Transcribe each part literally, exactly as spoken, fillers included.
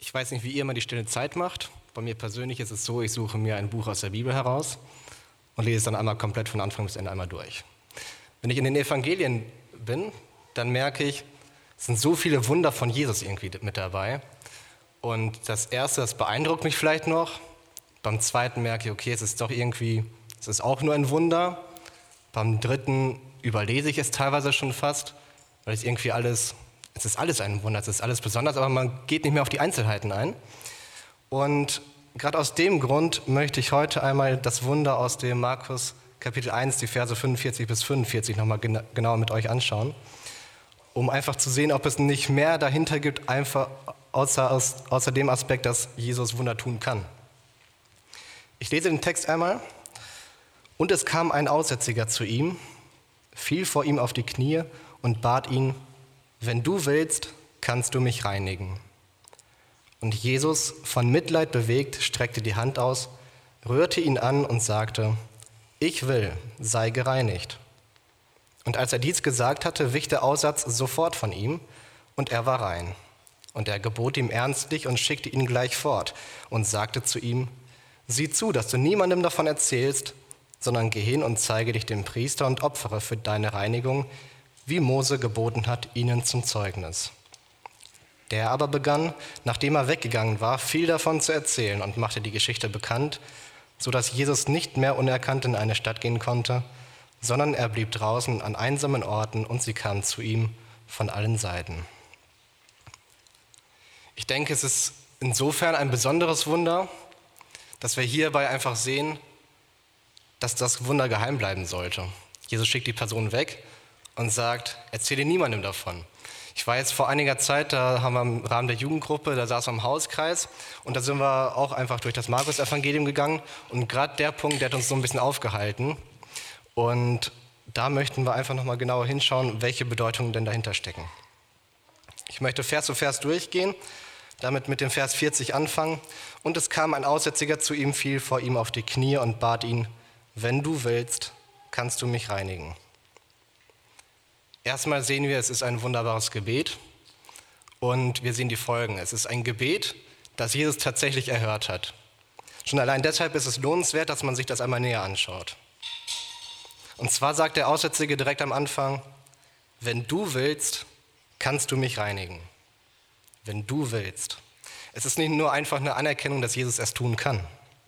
Ich weiß nicht, wie ihr immer die stille Zeit macht. Bei mir persönlich ist es so, ich suche mir ein Buch aus der Bibel heraus und lese es dann einmal komplett von Anfang bis Ende einmal durch. Wenn ich in den Evangelien bin, dann merke ich, es sind so viele Wunder von Jesus irgendwie mit dabei. Und das Erste, das beeindruckt mich vielleicht noch. Beim Zweiten merke ich, okay, es ist doch irgendwie, es ist auch nur ein Wunder. Beim Dritten überlese ich es teilweise schon fast, weil es irgendwie alles, es ist alles ein Wunder, es ist alles besonders, aber man geht nicht mehr auf die Einzelheiten ein. Und gerade aus dem Grund möchte ich heute einmal das Wunder aus dem Markus Kapitel eins, die Verse fünfundvierzig bis fünfundvierzig nochmal gena- genauer mit euch anschauen, um einfach zu sehen, ob es nicht mehr dahinter gibt, einfach außer, aus, außer dem Aspekt, dass Jesus Wunder tun kann. Ich lese den Text einmal. Und es kam ein Aussätziger zu ihm, fiel vor ihm auf die Knie und bat ihn, wenn du willst, kannst du mich reinigen. Und Jesus, von Mitleid bewegt, streckte die Hand aus, rührte ihn an und sagte, ich will, sei gereinigt. Und als er dies gesagt hatte, wich der Aussatz sofort von ihm und er war rein. Und er gebot ihm ernstlich und schickte ihn gleich fort und sagte zu ihm, sieh zu, dass du niemandem davon erzählst, sondern geh hin und zeige dich dem Priester und opfere für deine Reinigung, wie Mose geboten hat, ihnen zum Zeugnis. Der aber begann, nachdem er weggegangen war, viel davon zu erzählen und machte die Geschichte bekannt, so dass Jesus nicht mehr unerkannt in eine Stadt gehen konnte, sondern er blieb draußen an einsamen Orten und sie kamen zu ihm von allen Seiten. Ich denke, es ist insofern ein besonderes Wunder, dass wir hierbei einfach sehen, dass das Wunder geheim bleiben sollte. Jesus schickt die Person weg und sagt, erzähle niemandem davon. Ich war jetzt vor einiger Zeit, da haben wir im Rahmen der Jugendgruppe, da saßen wir im Hauskreis und da sind wir auch einfach durch das Markus-Evangelium gegangen und gerade der Punkt, der hat uns so ein bisschen aufgehalten und da möchten wir einfach nochmal genauer hinschauen, welche Bedeutungen denn dahinter stecken. Ich möchte Vers für Vers durchgehen, damit mit dem Vers vierzig anfangen. Und es kam ein Aussätziger zu ihm, fiel vor ihm auf die Knie und bat ihn, wenn du willst, kannst du mich reinigen. Erstmal sehen wir, es ist ein wunderbares Gebet und wir sehen die Folgen. Es ist ein Gebet, das Jesus tatsächlich erhört hat. Schon allein deshalb ist es lohnenswert, dass man sich das einmal näher anschaut. Und zwar sagt der Aussätzige direkt am Anfang, wenn du willst, kannst du mich reinigen. Wenn du willst. Es ist nicht nur einfach eine Anerkennung, dass Jesus es tun kann.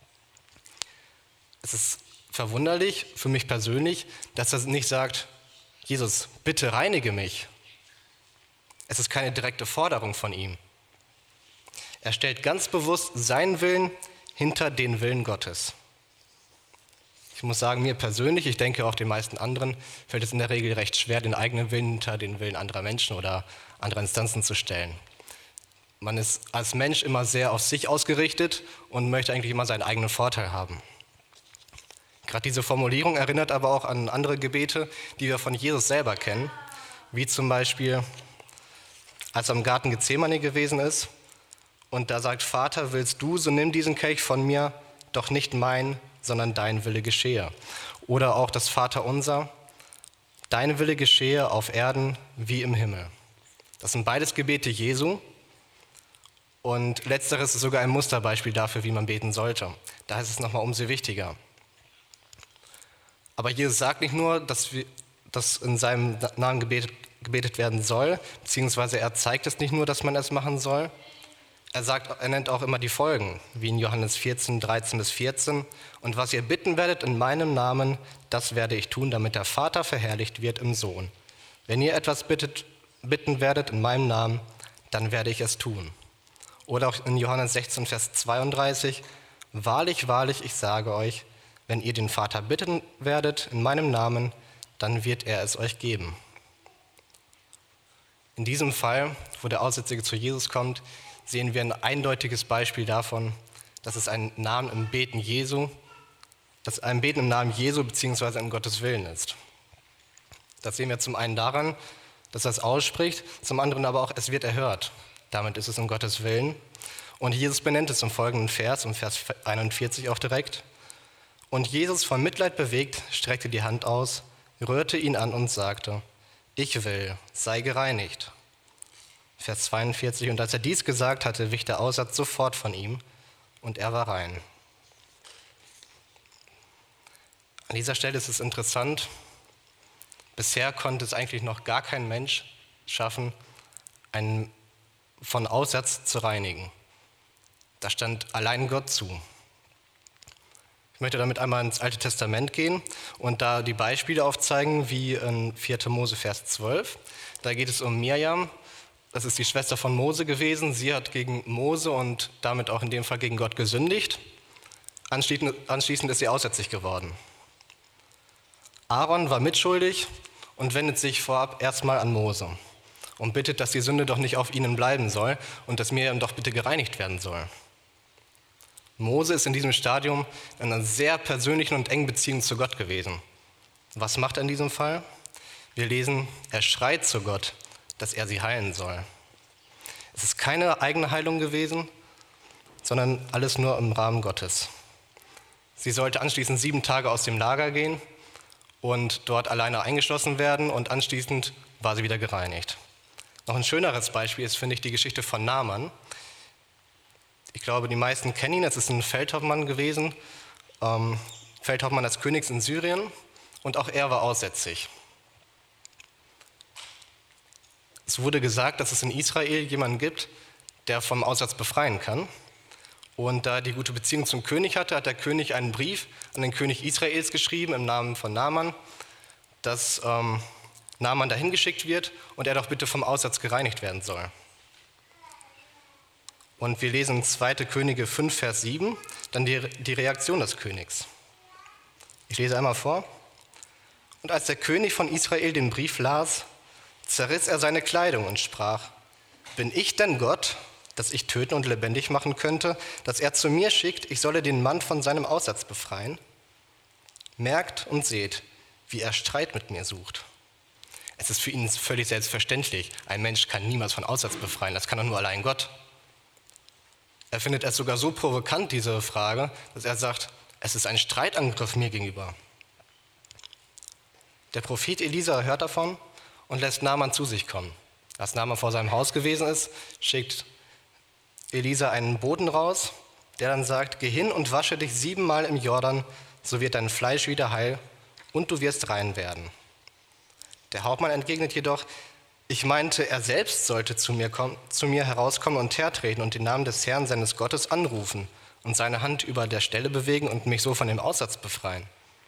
Es ist verwunderlich für mich persönlich, dass er nicht sagt, Jesus, bitte reinige mich. Es ist keine direkte Forderung von ihm. Er stellt ganz bewusst seinen Willen hinter den Willen Gottes. Ich muss sagen, mir persönlich, ich denke auch den meisten anderen, fällt es in der Regel recht schwer, den eigenen Willen hinter den Willen anderer Menschen oder anderer Instanzen zu stellen. Man ist als Mensch immer sehr auf sich ausgerichtet und möchte eigentlich immer seinen eigenen Vorteil haben. Gerade diese Formulierung erinnert aber auch an andere Gebete, die wir von Jesus selber kennen, wie zum Beispiel, als er im Garten Gethsemane gewesen ist und da sagt, Vater, willst du, so nimm diesen Kelch von mir, doch nicht mein, sondern dein Wille geschehe. Oder auch das Vaterunser, dein Wille geschehe auf Erden wie im Himmel. Das sind beides Gebete Jesu. Und letzteres ist sogar ein Musterbeispiel dafür, wie man beten sollte. Da ist es nochmal umso wichtiger. Aber Jesus sagt nicht nur, dass, wir, dass in seinem Namen gebetet, gebetet werden soll, beziehungsweise er zeigt es nicht nur, dass man es machen soll. Er sagt, er nennt auch immer die Folgen, wie in Johannes vierzehn, dreizehn bis vierzehn. Und was ihr bitten werdet in meinem Namen, das werde ich tun, damit der Vater verherrlicht wird im Sohn. Wenn ihr etwas bittet, bitten werdet in meinem Namen, dann werde ich es tun. Oder auch in Johannes sechzehn, Vers zweiunddreißig, wahrlich, wahrlich, ich sage euch, wenn ihr den Vater bitten werdet in meinem Namen, dann wird er es euch geben. In diesem Fall, wo der Aussätzige zu Jesus kommt, sehen wir ein eindeutiges Beispiel davon, dass es ein Namen im Beten Jesu, dass ein Beten im Namen Jesu bzw. in Gottes Willen ist. Das sehen wir zum einen daran, dass er es ausspricht, zum anderen aber auch, es wird erhört. Damit ist es in Gottes Willen. Und Jesus benennt es im folgenden Vers, im Vers einundvierzig auch direkt. Und Jesus, von Mitleid bewegt, streckte die Hand aus, rührte ihn an und sagte, ich will, sei gereinigt. Vers zweiundvierzig, und als er dies gesagt hatte, wich der Aussatz sofort von ihm und er war rein. An dieser Stelle ist es interessant, bisher konnte es eigentlich noch gar kein Mensch schaffen, einen von Aussatz zu reinigen. Da stand allein Gott zu. Ich möchte damit einmal ins Alte Testament gehen und da die Beispiele aufzeigen, wie in vierter Mose Vers zwölf. Da geht es um Mirjam, das ist die Schwester von Mose gewesen. Sie hat gegen Mose und damit auch in dem Fall gegen Gott gesündigt. Anschließend, anschließend ist sie aussätzlich geworden. Aaron war mitschuldig und wendet sich vorab erstmal an Mose und bittet, dass die Sünde doch nicht auf ihnen bleiben soll und dass Mirjam doch bitte gereinigt werden soll. Mose ist in diesem Stadium in einer sehr persönlichen und engen Beziehung zu Gott gewesen. Was macht er in diesem Fall? Wir lesen, er schreit zu Gott, dass er sie heilen soll. Es ist keine eigene Heilung gewesen, sondern alles nur im Rahmen Gottes. Sie sollte anschließend sieben Tage aus dem Lager gehen und dort alleine eingeschlossen werden und anschließend war sie wieder gereinigt. Noch ein schöneres Beispiel ist, finde ich, die Geschichte von Naaman. Ich glaube, die meisten kennen ihn. Es ist ein Feldhauptmann gewesen, ähm, Feldhauptmann des Königs in Syrien, und auch er war aussätzig. Es wurde gesagt, dass es in Israel jemanden gibt, der vom Aussatz befreien kann. Und da er die gute Beziehung zum König hatte, hat der König einen Brief an den König Israels geschrieben im Namen von Naaman, dass ähm, Naaman dahin geschickt wird und er doch bitte vom Aussatz gereinigt werden soll. Und wir lesen zweiter Könige fünf, Vers sieben, dann die, die Reaktion des Königs. Ich lese einmal vor. Und als der König von Israel den Brief las, zerriss er seine Kleidung und sprach, bin ich denn Gott, dass ich töten und lebendig machen könnte, dass er zu mir schickt, ich solle den Mann von seinem Aussatz befreien? Merkt und seht, wie er Streit mit mir sucht. Es ist für ihn völlig selbstverständlich, ein Mensch kann niemals von Aussatz befreien, das kann doch nur allein Gott. Er findet es sogar so provokant, diese Frage, dass er sagt, es ist ein Streitangriff mir gegenüber. Der Prophet Elisa hört davon und lässt Naaman zu sich kommen. Als Naaman vor seinem Haus gewesen ist, schickt Elisa einen Boten raus, der dann sagt, geh hin und wasche dich siebenmal im Jordan, so wird dein Fleisch wieder heil und du wirst rein werden. Der Hauptmann entgegnet jedoch, ich meinte, er selbst sollte zu mir, kommen, zu mir herauskommen und hertreten und den Namen des Herrn seines Gottes anrufen und seine Hand über der Stelle bewegen und mich so von dem Aussatz befreien.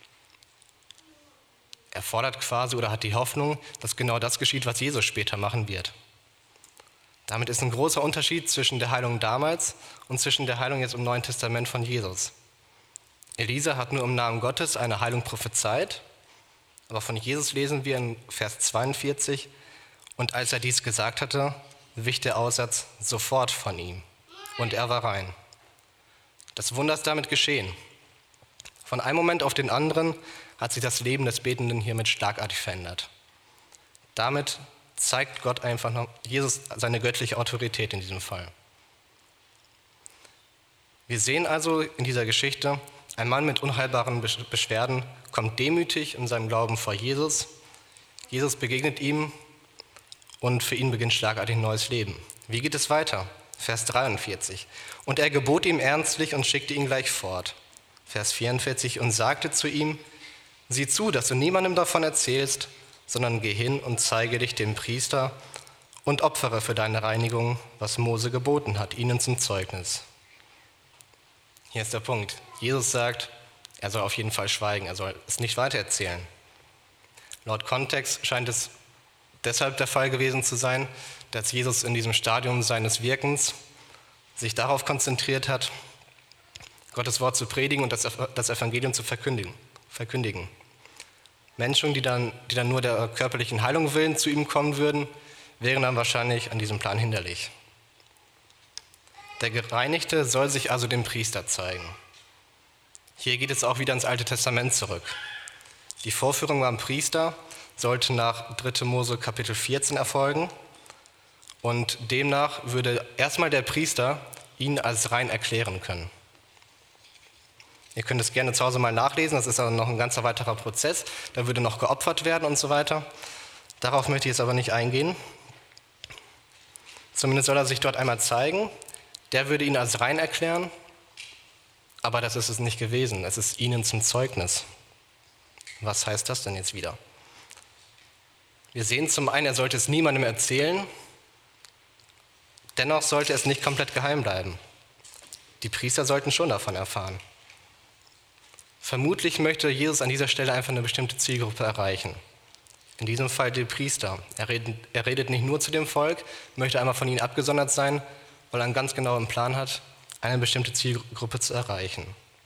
Er fordert quasi oder hat die Hoffnung, dass genau das geschieht, was Jesus später machen wird. Damit ist ein großer Unterschied zwischen der Heilung damals und zwischen der Heilung jetzt im Neuen Testament von Jesus. Elisa hat nur im Namen Gottes eine Heilung prophezeit, aber von Jesus lesen wir in Vers zweiundvierzig, und als er dies gesagt hatte, wich der Aussatz sofort von ihm und er war rein. Das Wunder ist damit geschehen. Von einem Moment auf den anderen hat sich das Leben des Betenden hiermit schlagartig verändert. Damit zeigt Gott einfach noch, Jesus seine göttliche Autorität in diesem Fall. Wir sehen also in dieser Geschichte, ein Mann mit unheilbaren Beschwerden kommt demütig in seinem Glauben vor Jesus. Jesus begegnet ihm und für ihn beginnt schlagartig ein neues Leben. Wie geht es weiter? Vers dreiundvierzig. Und er gebot ihm ernstlich und schickte ihn gleich fort. Vers vierundvierzig. Und sagte zu ihm, sieh zu, dass du niemandem davon erzählst, sondern geh hin und zeige dich dem Priester und opfere für deine Reinigung, was Mose geboten hat, ihnen zum Zeugnis. Hier ist der Punkt. Jesus sagt, er soll auf jeden Fall schweigen, er soll es nicht weitererzählen. Laut Kontext scheint es deshalb der Fall gewesen zu sein, dass Jesus in diesem Stadium seines Wirkens sich darauf konzentriert hat, Gottes Wort zu predigen und das Evangelium zu verkündigen. verkündigen. Menschen, die dann, die dann nur der körperlichen Heilung willen zu ihm kommen würden, wären dann wahrscheinlich an diesem Plan hinderlich. Der Gereinigte soll sich also dem Priester zeigen. Hier geht es auch wieder ins Alte Testament zurück. Die Vorführung beim Priester sollte nach dritter Mose Kapitel vierzehn erfolgen und demnach würde erstmal der Priester ihn als rein erklären können. Ihr könnt es gerne zu Hause mal nachlesen, das ist aber noch ein ganzer weiterer Prozess, da würde noch geopfert werden und so weiter. Darauf möchte ich jetzt aber nicht eingehen. Zumindest soll er sich dort einmal zeigen. Der würde ihn als rein erklären, aber das ist es nicht gewesen. Es ist ihnen zum Zeugnis. Was heißt das denn jetzt wieder? Wir sehen zum einen, er sollte es niemandem erzählen, dennoch sollte es nicht komplett geheim bleiben. Die Priester sollten schon davon erfahren. Vermutlich möchte Jesus an dieser Stelle einfach eine bestimmte Zielgruppe erreichen. In diesem Fall die Priester. Er redet, er redet nicht nur zu dem Volk, möchte einmal von ihnen abgesondert sein, weil er einen ganz genauen Plan hat, eine bestimmte Zielgruppe zu erreichen.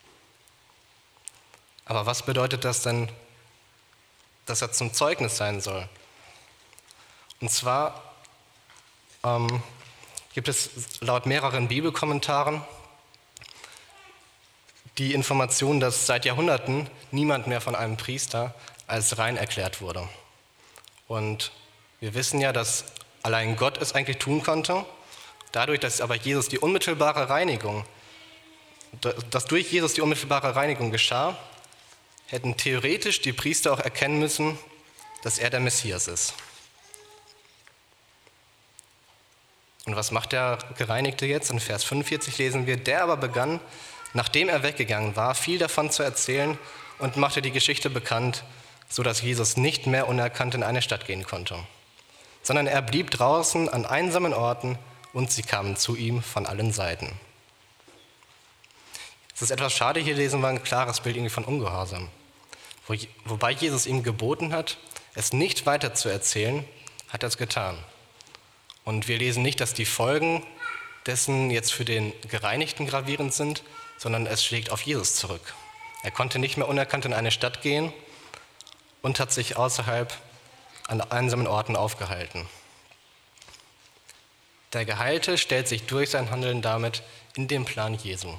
Aber was bedeutet das denn, dass er zum Zeugnis sein soll? Und zwar ähm, gibt es laut mehreren Bibelkommentaren die Information, dass seit Jahrhunderten niemand mehr von einem Priester als rein erklärt wurde. Und wir wissen ja, dass allein Gott es eigentlich tun konnte. Dadurch, dass aber Jesus die unmittelbare Reinigung, dass durch Jesus die unmittelbare Reinigung geschah, hätten theoretisch die Priester auch erkennen müssen, dass er der Messias ist. Und was macht der Gereinigte jetzt? In Vers fünfundvierzig lesen wir, der aber begann, nachdem er weggegangen war, viel davon zu erzählen und machte die Geschichte bekannt, sodass Jesus nicht mehr unerkannt in eine Stadt gehen konnte, sondern er blieb draußen an einsamen Orten und sie kamen zu ihm von allen Seiten. Es ist etwas schade, hier lesen wir ein klares Bild irgendwie von Ungehorsam. Wo, wobei Jesus ihm geboten hat, es nicht weiter zu erzählen, hat er es getan. Und wir lesen nicht, dass die Folgen dessen jetzt für den Gereinigten gravierend sind, sondern es schlägt auf Jesus zurück. Er konnte nicht mehr unerkannt in eine Stadt gehen und hat sich außerhalb an einsamen Orten aufgehalten. Der Geheilte stellt sich durch sein Handeln damit in den Plan Jesu.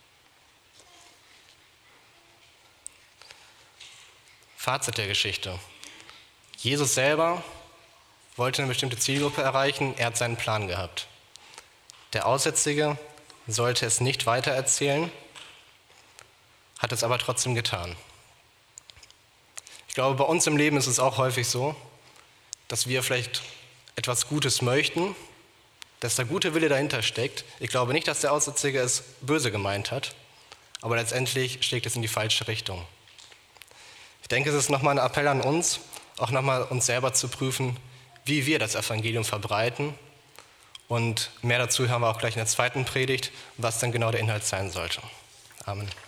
Fazit der Geschichte. Jesus selber wollte eine bestimmte Zielgruppe erreichen, er hat seinen Plan gehabt. Der Aussätzige sollte es nicht weitererzählen, hat es aber trotzdem getan. Ich glaube, bei uns im Leben ist es auch häufig so, dass wir vielleicht etwas Gutes möchten, dass der gute Wille dahinter steckt. Ich glaube nicht, dass der Aussätzige es böse gemeint hat, aber letztendlich schlägt es in die falsche Richtung. Ich denke, es ist nochmal ein Appell an uns, auch nochmal uns selber zu prüfen, wie wir das Evangelium verbreiten. Und mehr dazu hören wir auch gleich in der zweiten Predigt, was dann genau der Inhalt sein sollte. Amen.